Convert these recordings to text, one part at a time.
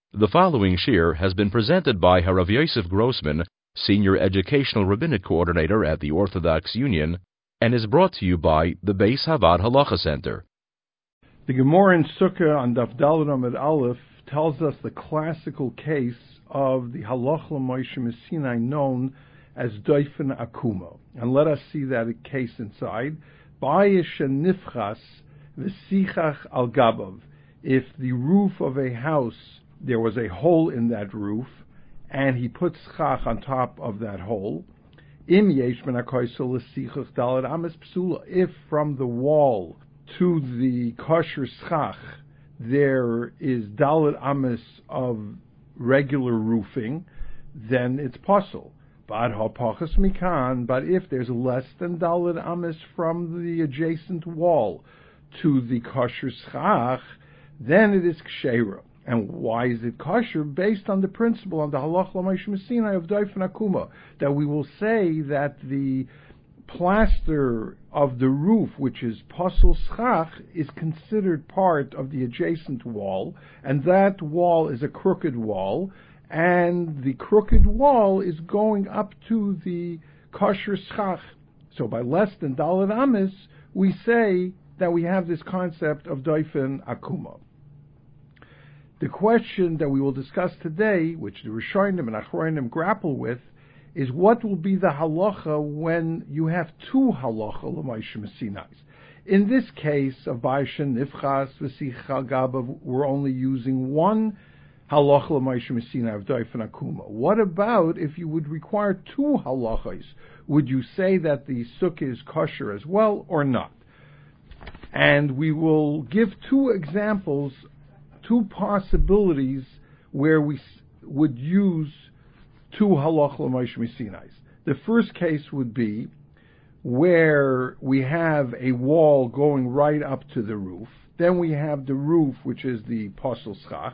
The following shir has been presented by Harav Yosef Grossman, Senior Educational Rabbinic Coordinator at the Orthodox Union, and is brought to you by the Beis Havad Halacha Center. The Gemara in Sukkah on Daf Daled Amud Aleph tells us the classical case of the Halach L'Moshe Messinai known as Doifen Akuma. And let us see that case inside. Bayish Nifchas V'sichach Al Gabav. If the roof of a house, there was a hole in that roof, and he put schach on top of that hole. Im yesh ben hakoisel l'sichach daled ames psula. If from the wall to the kosher schach there is daled ames of regular roofing, then it's possible. But hapachas mikan. But if there's less than daled ames from the adjacent wall to the kosher schach, then it is kshera. And why is it kosher? Based on the principle on the Halach L'Moshe Messinai of Doifen Akuma, that we will say that the plaster of the roof, which is pasul schach, is considered part of the adjacent wall, and that wall is a crooked wall, and the crooked wall is going up to the kosher schach. So by less than daled ames, we say that we have this concept of Doifen Akuma. The question that we will discuss today, which the Rishonim and Achronim grapple with, is what will be the halacha when you have two halacha l'Moshe Messinai. In this case of Baishan Nifchas V'sichach Gabav, we're only using one halacha l'Moshe Messinai of Doifen Akuma. What about if you would require two halachas? Would you say that the sukkah is kosher as well or not? And we will give two examples, two possibilities where we would use two halach l'Moshe Messinai. The first case would be where we have a wall going right up to the roof. Then we have the roof, which is the pasul schach.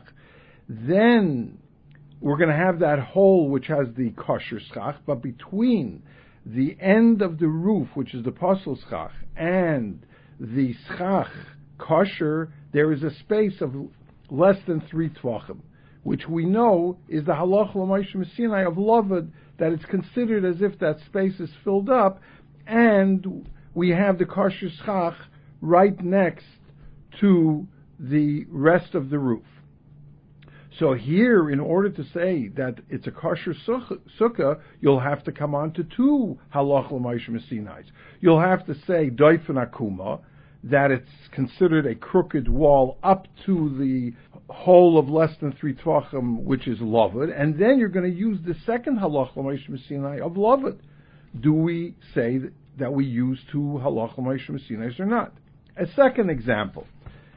Then we're going to have that hole, which has the kosher schach. But between the end of the roof, which is the pasul schach, and the schach kosher, there is a space of less than 3 tvachim, which we know is the halach l'Moshe Messinai of Lavud, that it's considered as if that space is filled up, and we have the kosher schach right next to the rest of the roof. So here, in order to say that it's a kosher sukkah, you'll have to come on to two halach l'Moshe Messinai. You'll have to say Doifen Akuma, that it's considered a crooked wall up to the hole of less than 3 tvachim, which is Lavud, and then you're going to use the second halach l'Moshe Messinai of Lavud. Do we say that we use two halach l'Moshe Messinai or not? A second example.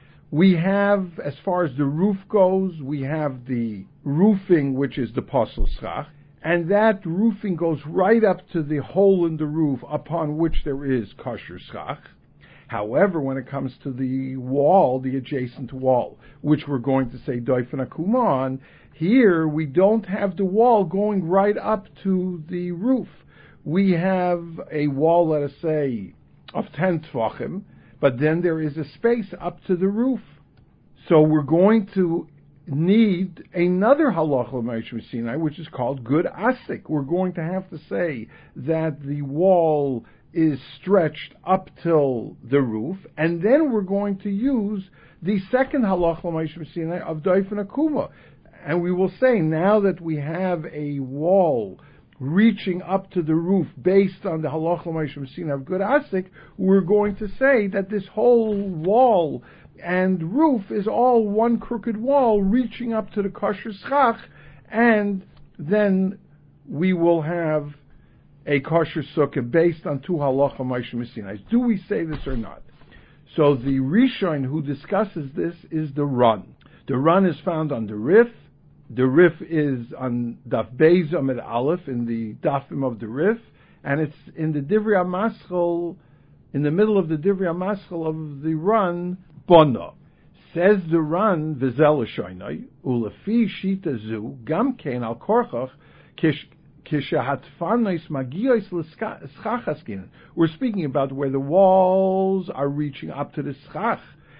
We have, as far as the roof goes, we have the roofing, which is the pasul schach, and that roofing goes right up to the hole in the roof upon which there is kosher schach. However, when it comes to the wall, the adjacent wall, which we're going to say Doifen Akuma on, here we don't have the wall going right up to the roof. We have a wall, let us say, of 10 tvachim, but then there is a space up to the roof. So we're going to need another halach l'Moshe Messinai, which is called gud asik. We're going to have to say that the wall is stretched up till the roof, and then we're going to use the second halach l'Moshe Messinai of Doifen Akuma. And we will say, now that we have a wall reaching up to the roof based on the halach l'Moshe Messinai of gud asik, we're going to say that this whole wall and roof is all one crooked wall reaching up to the kosher schach, and then we will have a kosher sukkah based on two halach l'Moshe Messinai. Do we say this or not? So the Rishon who discusses this is the Ran. The Ran is found on the Rif. The Rif is on Daf Beis Amud Aleph, in the Dafim of the Rif, and it's in the Divrei HaMaschal, in the middle of the Divrei HaMaschal of the Ran, Bona. Says the Ran, V'zel L'shoinai, Ulefi Shita Zu, Gam Kein Al Korchach, We're speaking about where the walls are reaching up to the schach,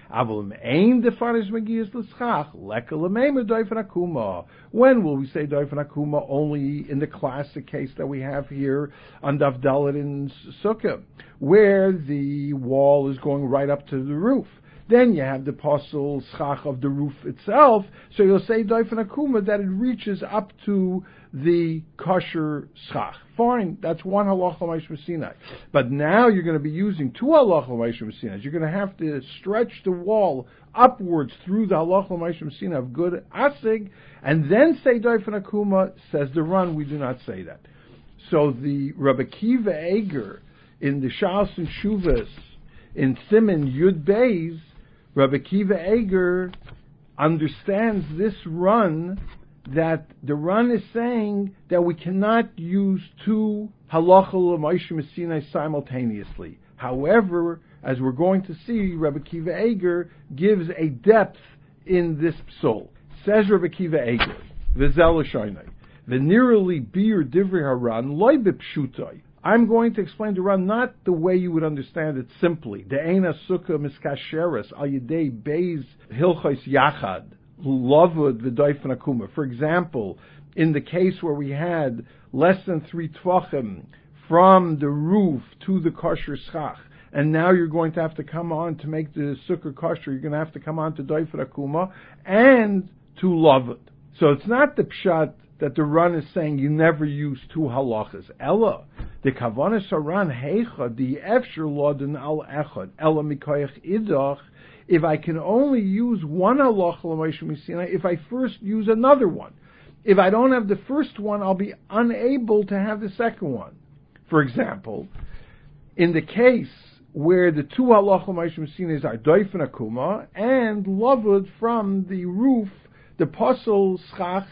When will we say doifen akuma? Only in the classic case that we have here on Daf Dalet in Sukkah, where the wall is going right up to the roof. Then you have the pasul schach of the roof itself, so you'll say doifen akuma that it reaches up to the kosher schach. Fine, that's one halacha l'maishem Sinai. But now you're going to be using two halacha l'maishem Sinai. You're going to have to stretch the wall upwards through the halacha l'maishem Sinai of good asig, and then say doifen akuma. Says the Ran, we do not say that. So the Rabbi Kiva Eger in the Shas and Shuvas in Siman Yud Beis, Rabbi Kiva Eger understands this Ran, that the Ran is saying that we cannot use two halacha l'maishem Sinai simultaneously. However, as we're going to see, Rabbi Kiva Eger gives a depth in this psul. Says Rabbi Kiva Eger, v'zel l'shaynai, v'nirali bir divrei haran loy b'pshutai. I'm going to explain the Ran not the way you would understand it simply. De'ena sukkah miskasheres al yedei beis hilchos yachad lavud v'doifen akuma. For example, in the case where we had less than 3 tvachim from the roof to the kosher schach, and now you're going to have to come on to make the sukkah kosher, you're going to have to come on to doifen akuma and to lavud. So it's not the pshat that the Ran is saying you never use two halachas. Ella, the kavanas haran heicha, the efshir loden al echad, ella mikoyach idach, if I can only use one halacha l'maishem Sinai, if I first use another one. If I don't have the first one, I'll be unable to have the second one. For example, in the case where the two halacha l'maishem Sinai are doifen akuma and lavud from the roof, the pasul schach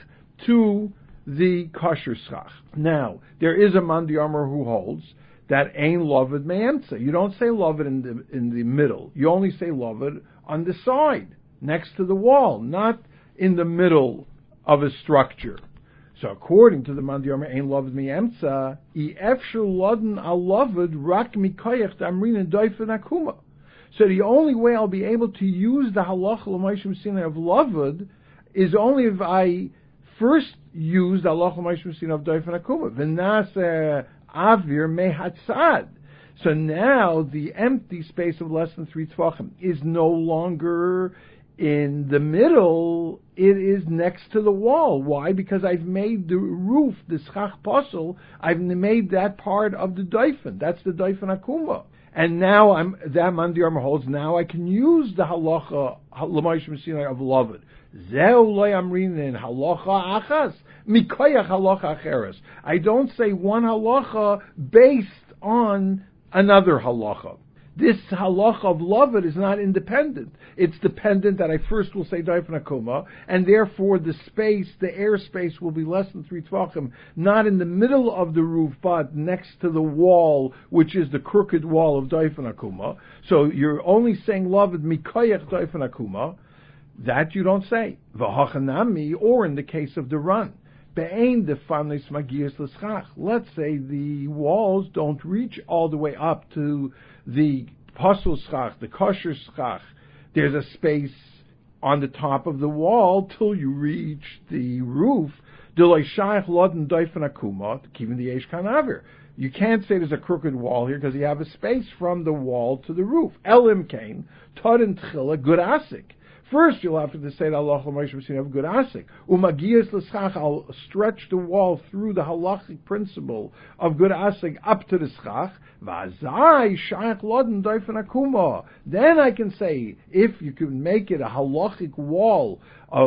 to the kosher schach. Now, there is a Mandi Amar who holds that ain lovid me'emtza. You don't say lovid in the middle. You only say lovid on the side, next to the wall, not in the middle of a structure. So according to the Mandi Amar, ain lovid me'emtza, I efshel loden al lovid rak mikoyach damrin and doifen akuma. So the only way I'll be able to use the halacha l'maishem Sinai of lovid is only if I first use the halacha l'maishem Sinai of doifen akuma. V'naseh avir mehatzad. So now the empty space of less than 3 tvachim is no longer in the middle, it is next to the wall. Why? Because I've made the roof, the schach pasul, I've made that part of the doifen. That's the doifen akuma. And now that Mandi Amar holds, now I can use the halacha l'maishem Sinai of lavud. Zeu loy amrinin halacha achas mikoyach halacha acheres. I don't say one halacha based on another halacha. This halacha of lavud is not independent. It's dependent that I first will say doifen akuma, and therefore the space, the airspace will be less than 3 tvachim, not in the middle of the roof, but next to the wall, which is the crooked wall of doifen akuma. So you're only saying lavud mikoyach doifen akuma. That you don't say. V'hachanami, or in the case of the Ran, be'ein defanis magiyas l'schach. Let's say the walls don't reach all the way up to the pasul schach, the kosher schach. There's a space on the top of the wall till you reach the roof. D'loi shayach loden doifen akuma, kivin the yesh kanavir. You can't say there's a crooked wall here because you have a space from the wall to the roof. Elim kain, tadin tchila, good asik. First, you'll have to say the halacha l'maishem Sinai of good asik. Umagiyas l'schach, I'll stretch the wall through the halachic principle of good asik up to the schach. V'azai shayach loden doifen akuma. Then I can say, if you can make it a halachic wall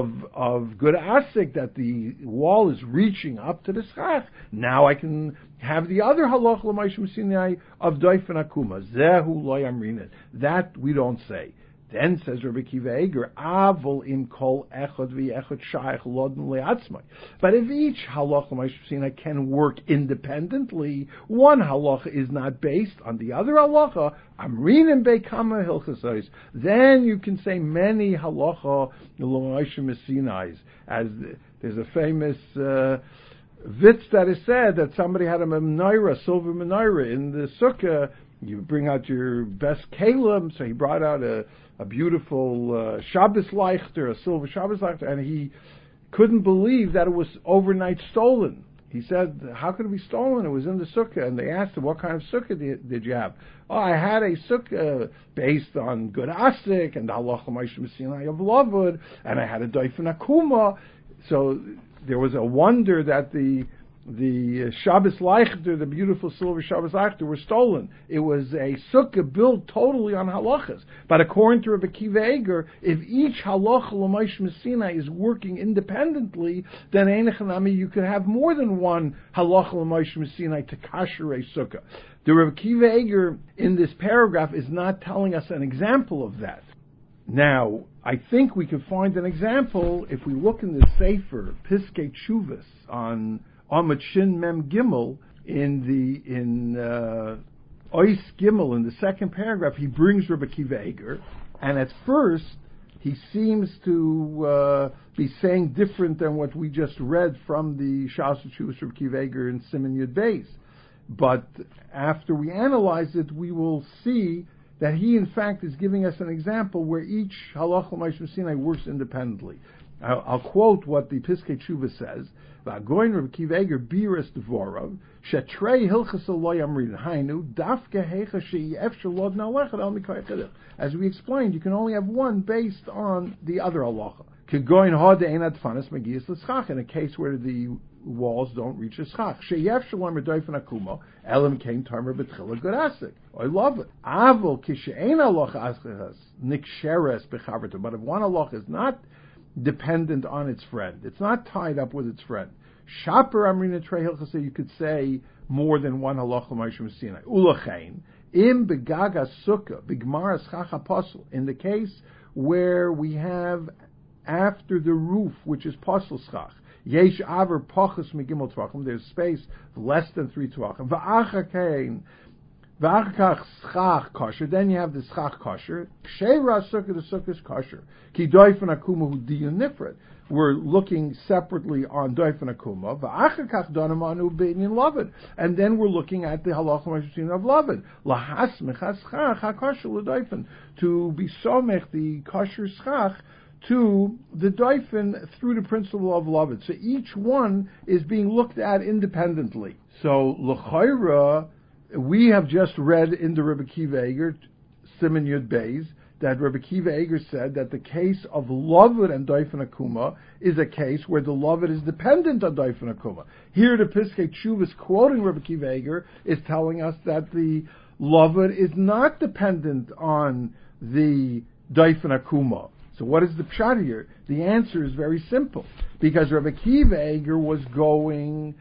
of good asik, that the wall is reaching up to the schach, now I can have the other halacha l'maishem Sinai of doifen akuma. Zehu lo yamrinet. That we don't say. Then says Rabbi Kiva Eger, Avol in kol echad v'echad shayach loden le'atzmai. But if each halacha l'maishem Sinai can work independently, one halacha is not based on the other halacha, amrinim beikama hilchasais. Then you can say many halacha l'maishem Sinai. As there's a famous vitz that is said that somebody had a menorah, silver menorah in the sukkah, You bring out your best kalim. So he brought out a beautiful Shabbos Leichter, a silver Shabbos Leichter, and he couldn't believe that it was overnight stolen. He said, how could it be stolen? It was in the sukkah. And they asked him, what kind of sukkah did you have? Oh, I had a sukkah based on good asik and the halacha Moshe Messinai of Lavud, and I had a doifen akuma. So there was a wonder that the Shabbos Leichter, the beautiful silver Shabbos Leichter, were stolen. It was a sukkah built totally on halachas. But according to Rabbi Akiva Eiger, if each halacha l'Moshe Messinai is working independently, then Einechanami, you could have more than one halacha l'Moshe Messinai to kasher a sukkah. The Rabbi Akiva Eiger in this paragraph is not telling us an example of that. Now, I think we could find an example if we look in the Sefer Piskei Tshuvos on Amud Shin Mem Gimel in Ois Gimel in the second paragraph. He brings Rabbi Akiva Eiger, and at first he seems to be saying different than what we just read from the Shas Tshuvos Rabbi Akiva Eiger in Siman Yud Beis. But after we analyze it, we will see that he, in fact, is giving us an example where each halacha Moshe Messinai works independently. I'll quote what the Piskei Tshuvos says. V'agoyin Rabbi Akiva Eiger biras dvorav shetrei hilchas lo yamrin hainu dafke hecha she'efshar lo nalechad al mikaychedich. As we explained, you can only have one based on the other halacha. Kegoyin hada ein adfanas magias l'schach, in a case where the walls don't reach a schach. She'efshar lo merdoifen akuma elam kein tarmer betchila godasik. I love it. Avol kishe'ein halacha aschechas niksheres bechaverto. But if one halacha is not dependent on its friend, it's not tied up with its friend. Shaper amrina trei hilchasa, you could say more than one halacha Moshe Messinai. Ulachein im begaga sukkah bigmar schach apostle. In the case where we have after the roof, which is posel schach, yesh aver pachas migimel tvachim, there's space less than 3 tvachim. Va'achakein V'achakach schach kosher, then you have the schach kosher. Sheira sukkah, the sukkah is kosher. Ki doifen akuma hu diyun nifred. We're looking separately on doifen akuma. V'achakach donamanu b'inyan lavid. And then we're looking at the halacha mashushin of lavid. Lahasmech ha-schach ha-kosher l'doifen. To be somech the kosher schach to the doifen through the principle of lavid. So each one is being looked at independently. So l'chayra, we have just read in the Rabbi Akiva Eiger, Siman Yud Beis, that Rabbi Akiva Eiger said that the case of Lavid and Doifen Akuma is a case where the Lavid is dependent on Doifen Akuma. Here the Piskei Tshuvos quoting Rabbi Akiva Eiger is telling us that the Lavid is not dependent on the Doifen Akuma. So what is the pshat here? The answer is very simple. Because Rabbi Akiva Eiger was going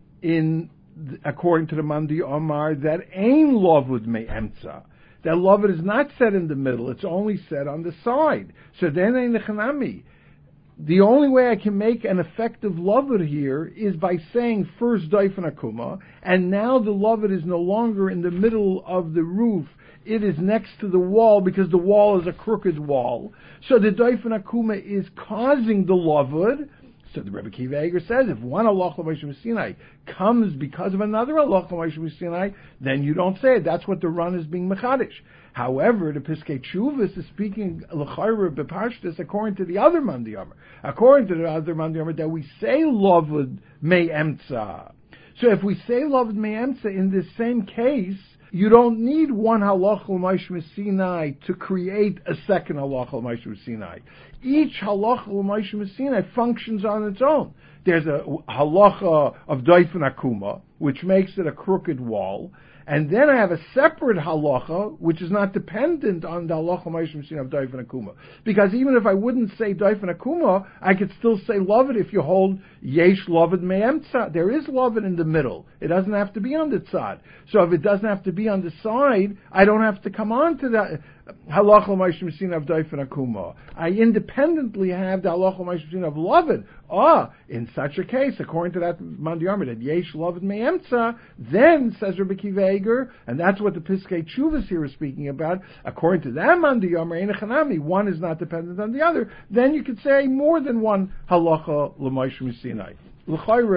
in according to the Mandi Omar, that ein lavud me emtza. That lavud is not set in the middle, it's only set on the side. So then ein nechanami. The only way I can make an effective lavud here is by saying first doifen akuma, and now the lavud is no longer in the middle of the roof, it is next to the wall because the wall is a crooked wall. So the doifen akuma is causing the lavud. So the Rebbe Akiva Eiger says, if one halacha Moshe Messinai comes because of another halacha Moshe Messinai, then you don't say it. That's what the run is being mechadish. However, the Piskei Tshuvos is speaking l'chayra b'pashtus according to the other Mandi Omer. According to the other Mandi Omer, that we say lavud me emtza. So if we say lavud me emtza in this same case, you don't need one halacha Moshe Messinai to create a second halacha Moshe Messinai. Each halacha Moshe Messinai functions on its own. There's a halacha of doifen akuma, which makes it a crooked wall, and then I have a separate halacha which is not dependent on the halacha Moshe Messinai of doifen akuma. Because even if I wouldn't say doifen akuma, I could still say lavid if you hold yesh lavid me'emtza. There is lavid in the middle. It doesn't have to be on the side. So if it doesn't have to be on the side, I don't have to come on to that halacha Moshe Messinai of doifen akuma. I independently have the halacha Moshe Messinai of lavid. In such a case, according to that Mandi Omer, that yesh lavid me'emtza, then says Rabbi Akiva Eiger, and that's what the Piskei Tshuvos here is speaking about. According to that Mandi Omer, einechanami, one is not dependent on the other. Then you could say more than one halacha l'Moshe Messinai. L'chayra,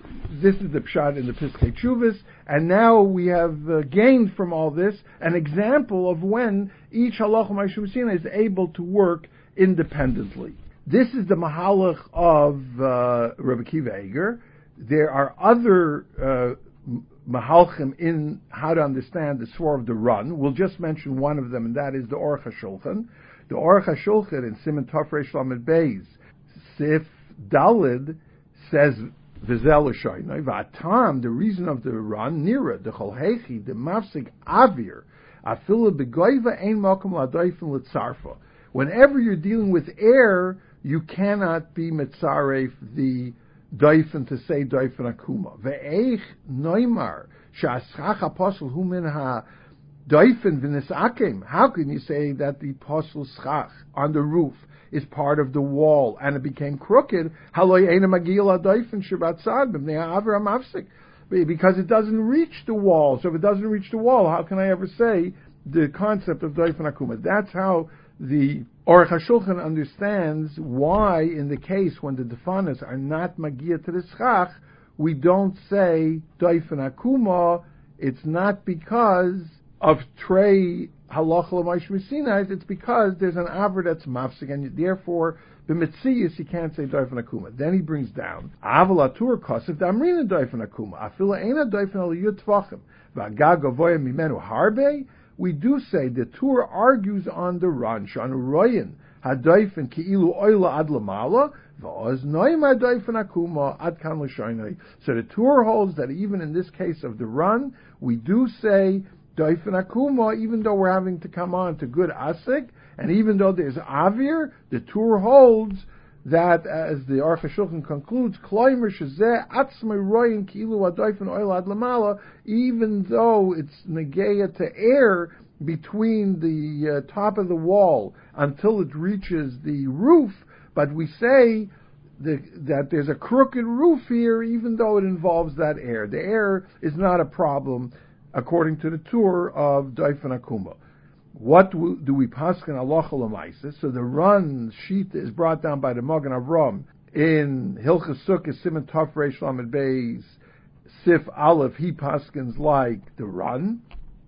This is the pshat in the Piskei Teshuvos, and now we have gained from all this an example of when each halacha Moshe Messina is able to work independently. This is the mahalach of Rabbi Akiva Eiger. There are other mahalchim in how to understand the Svar of the Run. We'll just mention one of them, and that is the Aruch HaShulchan. The Aruch HaShulchan in Siman Tov Reish Lamed Beis, Sif Dalid, says V'zel L'shoynoi V'atam, the reason of the Run, Nira, the Cholhechi, the Mafsik Avir, Afilu B'goyva Ein Mokum L'Adoifen L'Tzarfa. Whenever you're dealing with air, you cannot be Mitzaref the Doifen to say Doifen Akuma. Ve'eich Noimar Sha'aschach Apostle Hu Min Ha Doifen V'Nisakim. How can you say that the Apostle Schach on the roof is part of the wall and it became crooked? Because it doesn't reach the wall. So if it doesn't reach the wall, how can I ever say the concept of Doifen Akuma? That's how the Aruch HaShulchan understands why, in the case when the defanas are not magia to the schach, we don't say Doifen Akuma. It's not because of Trey halacha l'Moshe Sinai, it's because there's an aver that's mafsik, and therefore the mitzias you can't say doifen akuma. Then he brings down aval atur kosef damrina doifen akuma afila ena doifen al yud tvachim v'agag avoya mimenu harbe. We do say the Tur argues on the Ran shanu royin hadoifen ki'ilu oila ad lamala v'oz noim hadoifen akuma ad kan l'shoynoi. So the Tur holds that even in this case of the Ran, we do say Doifen Akuma, even though we're having to come on to good Asik, and even though there's Avir, the Tur holds that, as the Aruch HaShulchan concludes, Kloimer Shezeh Atzmei Royin Kilu Adoifen Oil Ad Lamala, even though it's Negeya to air between the top of the wall until it reaches the roof, but we say that there's a crooked roof here, even though it involves that air. The air is not a problem, according to the Tur of Doifen Akuma. What do we paskin halacha l'maisa? So the Run sheet is brought down by the Magen Avram in Hilchos Sukkos Siman Tov Reish Lamed Beis Sif Aleph. He paskins like the Run.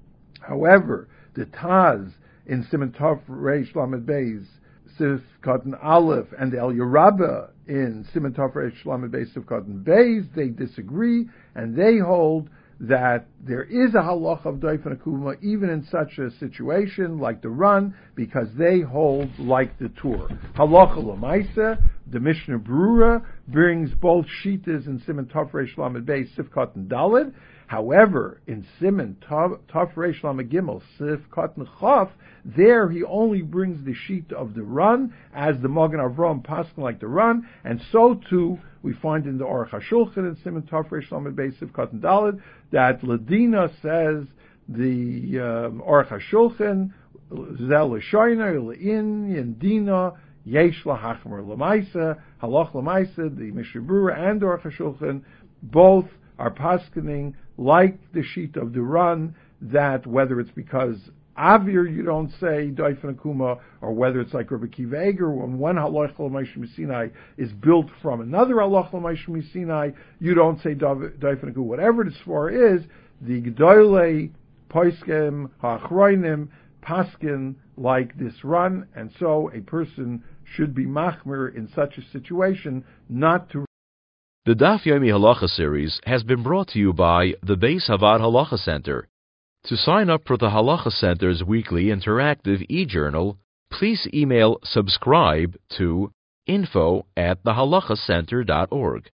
However, the Taz in Siman Tov Reish Lamed Beis Sif Katan Aleph and the El Yerabah in Siman Tov Reish Lamed Beis Sif Katan Beis, they disagree, and they hold that there is a halacha of Doifen Akuma even in such a situation like the Run, because they hold like the Tur. Halacha l'maisa, the Mishnah Brura brings both shitas in Siman Tov Reish Lamed Beis Sifkat and Daled. However, in Siman Tov Reish Lamed Gimel Sifkat and Chaf, there he only brings the sheet of the Run, as the Magen Avram paskin like the Run, and so too we find in the Aruch HaShulchan in Siman Tov Reish Lamed Beis Sifkat and Daled that Ladina says the Aruch HaShulchan Zel L'Shoynoi L'in Yendina Yesh L'Hachmer L'Maisa Halach L'Maisa. The Mishnah Brura and Aruch HaShulchan both are paskining like the sheet of the Run, that whether it's because Avir you don't say Doifen Akuma, or whether it's like Rabbi Akiva Eiger, when one halacha l'Moshe Sinai is built from another halacha l'Moshe Sinai, you don't say Doifen Akuma. Whatever the svar is, the Gedolei Poiskem Ha'achroinim paskin like this Run, and so a person should be machmir in such a situation not to. The Daf Yomi Halacha series has been brought to you by the Beis Havad Halacha Center. To sign up for the Halacha Center's weekly interactive e-journal, please email subscribe to info@thehalachacenter.org.